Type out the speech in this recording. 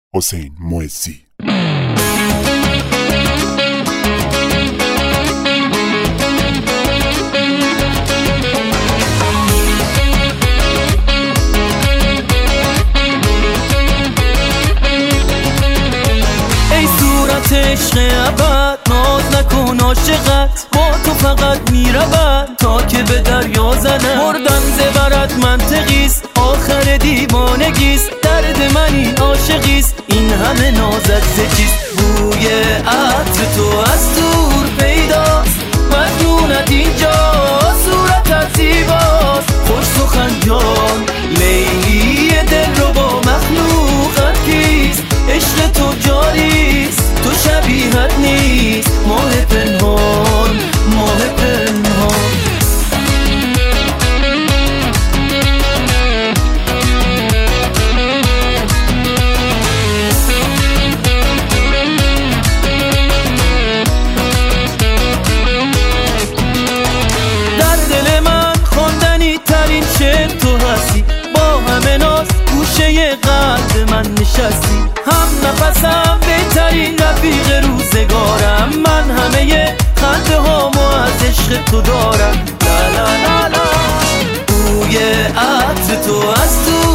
حسین معزی. ای صورت عشق ابد، ناز نکن عاشقت با تو فقط میرود تا که به دریا زنم. مردن زبرت منطقیست، آخر دیوانگیست، درد منی عاشقیست، این همه نازت زچیست. بوی عطر تو از دور پیداست، مجنونت اینجاست، صورتت زیباست، خوش سخن جان لیلی دل رو با مخلوقت کیست. عشق تو جاریست، تو شبیهت نیست، ماه پنهان ماه پنهان. در دل من خواندنی ترین شعر تو هستی، با همه ناز گوشه قلب من نشستی. هم نفسم بهترین رفیق روزگارم، من همه خنده هامو از عشق تو دارم. لا لا لا لا. بوی عطر تو از تو